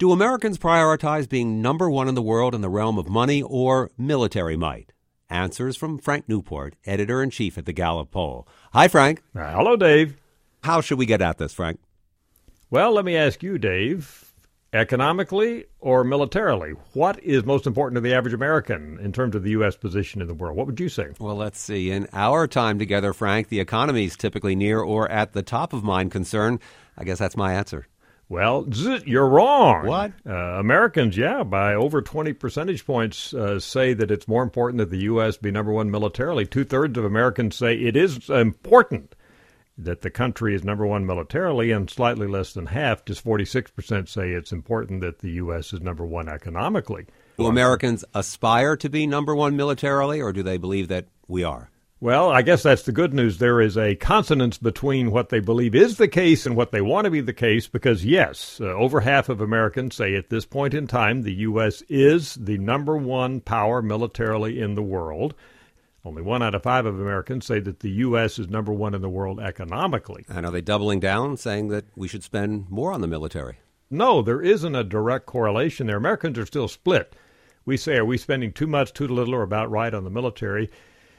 Do Americans prioritize being number one in the world in the realm of money or military might? Answers from Frank Newport, editor-in-chief at the Gallup poll. Hi, Frank. Hello, Dave. How should we get at this, Frank? Well, let me ask you, Dave, economically or militarily, what is most important to the average American in terms of the U.S. position in the world? What would you say? Well, let's see. In our time together, Frank, the economy is typically near or at the top of mind concern. I guess that's my answer. Well, you're wrong. What? Americans, by over 20 percentage points say that it's more important that the U.S. be number one militarily. Two-thirds of Americans say it is important that the country is number one militarily, and slightly less than half, just 46%, say it's important that the U.S. is number one economically. Do Americans aspire to be number one militarily, or do they believe that we are? Well, I guess that's the good news. There is a consonance between what they believe is the case and what they want to be the case, because, yes, over half of Americans say at this point in time the U.S. is the number one power militarily in the world. Only 1 out of 5 of Americans say that the U.S. is number one in the world economically. And are they doubling down, saying that we should spend more on the military? No, there isn't a direct correlation there. Americans are still split. We say, are we spending too much, too little, or about right on the military?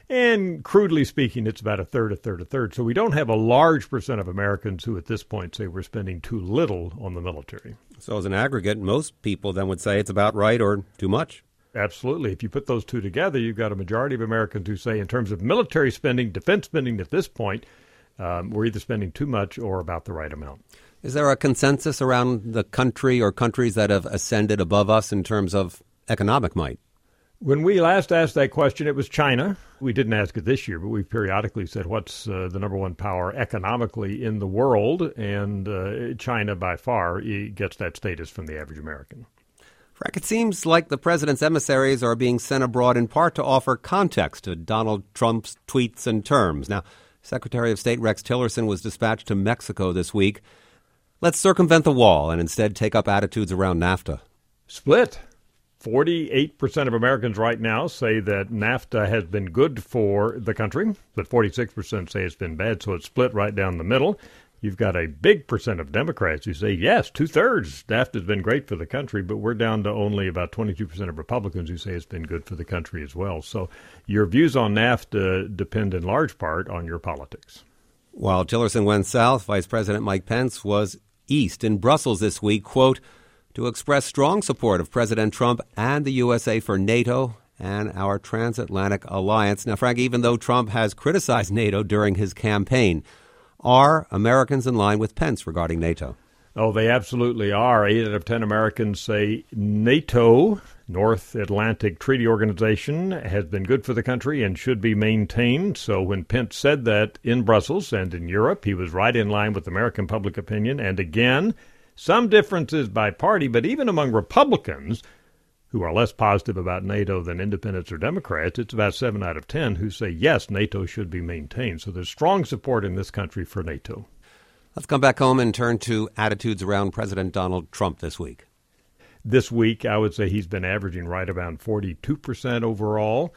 And crudely speaking, it's about a third, a third, a third. So we don't have a large percent of Americans who at this point say we're spending too little on the military. So as an aggregate, most people then would say it's about right or too much. Absolutely. If you put those two together, you've got a majority of Americans who say in terms of military spending, defense spending at this point, we're either spending too much or about the right amount. Is there a consensus around the country or countries that have ascended above us in terms of economic might? When we last asked that question, it was China. We didn't ask it this year, but we've periodically said what's the number one power economically in the world, and China by far gets that status from the average American. Frank, it seems like the president's emissaries are being sent abroad in part to offer context to Donald Trump's tweets and terms. Now, Secretary of State Rex Tillerson was dispatched to Mexico this week. Let's circumvent the wall and instead take up attitudes around NAFTA. Split. 48% of Americans right now say that NAFTA has been good for the country, but 46% say it's been bad, so it's split right down the middle. You've got a big percent of Democrats who say, yes, two-thirds, NAFTA has been great for the country, but we're down to only about 22% of Republicans who say it's been good for the country as well. So your views on NAFTA depend in large part on your politics. While Tillerson went south, Vice President Mike Pence was east in Brussels this week, quote, to express strong support of President Trump and the USA for NATO and our transatlantic alliance. Now, Frank, even though Trump has criticized NATO during his campaign, are Americans in line with Pence regarding NATO? Oh, they absolutely are. 8 out of 10 Americans say NATO, North Atlantic Treaty Organization, has been good for the country and should be maintained. So when Pence said that in Brussels and in Europe, he was right in line with American public opinion. And again, some differences by party, but even among Republicans, who are less positive about NATO than independents or Democrats, it's about 7 out of 10 who say, yes, NATO should be maintained. So there's strong support in this country for NATO. Let's come back home and turn to attitudes around President Donald Trump this week. This week, I would say he's been averaging right around 42% overall.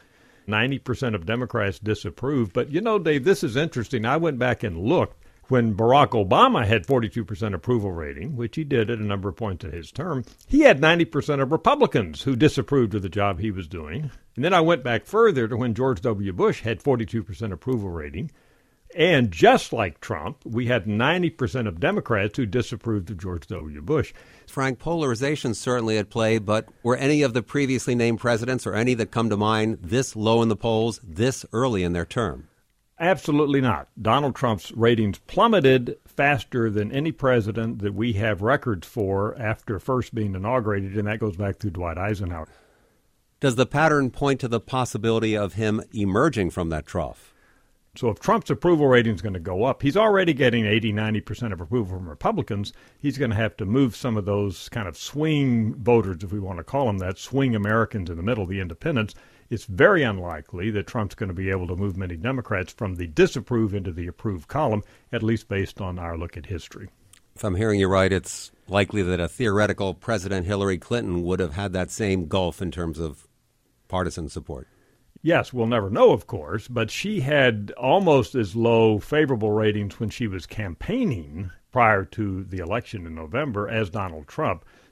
90% of Democrats disapprove. But, you know, Dave, this is interesting. I went back and looked. When Barack Obama had 42% approval rating, which he did at a number of points in his term, he had 90% of Republicans who disapproved of the job he was doing. And then I went back further to when George W. Bush had 42% approval rating. And just like Trump, we had 90% of Democrats who disapproved of George W. Bush. Frank, polarization certainly at play, but were any of the previously named presidents or any that come to mind this low in the polls this early in their term? Absolutely not. Donald Trump's ratings plummeted faster than any president that we have records for after first being inaugurated, and that goes back to Dwight Eisenhower. Does the pattern point to the possibility of him emerging from that trough? So if Trump's approval rating is going to go up, he's already getting 80-90% of approval from Republicans. He's going to have to move some of those kind of swing voters, if we want to call them that, swing Americans in the middle, the independents. It's very unlikely that Trump's going to be able to move many Democrats from the disapprove into the approve column, at least based on our look at history. If I'm hearing you right, it's likely that a theoretical President Hillary Clinton would have had that same gulf in terms of partisan support. Yes, we'll never know, of course, but she had almost as low favorable ratings when she was campaigning prior to the election in November as Donald Trump.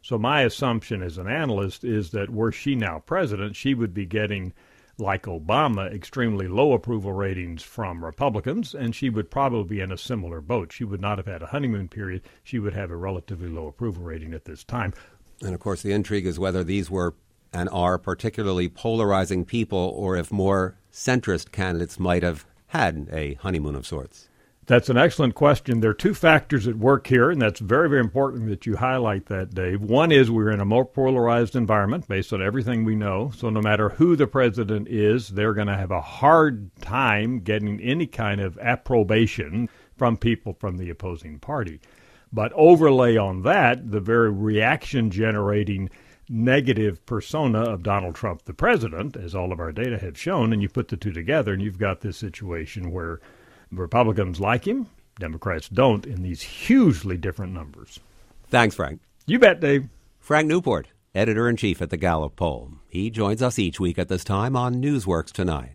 So my assumption as an analyst is that were she now president, she would be getting, like Obama, extremely low approval ratings from Republicans, and she would probably be in a similar boat. She would not have had a honeymoon period. She would have a relatively low approval rating at this time. And, of course, the intrigue is whether these were and are particularly polarizing people or if more centrist candidates might have had a honeymoon of sorts. That's an excellent question. There are two factors at work here, and that's very, very important that you highlight that, Dave. One is we're in a more polarized environment based on everything we know. So no matter who the president is, they're going to have a hard time getting any kind of approbation from people from the opposing party. But overlay on that the very reaction-generating negative persona of Donald Trump, the president, as all of our data have shown, and you put the two together, and you've got this situation where Republicans like him, Democrats don't, in these hugely different numbers. Thanks, Frank. You bet, Dave. Frank Newport, editor-in-chief at the Gallup poll. He joins us each week at this time on Newsworks Tonight.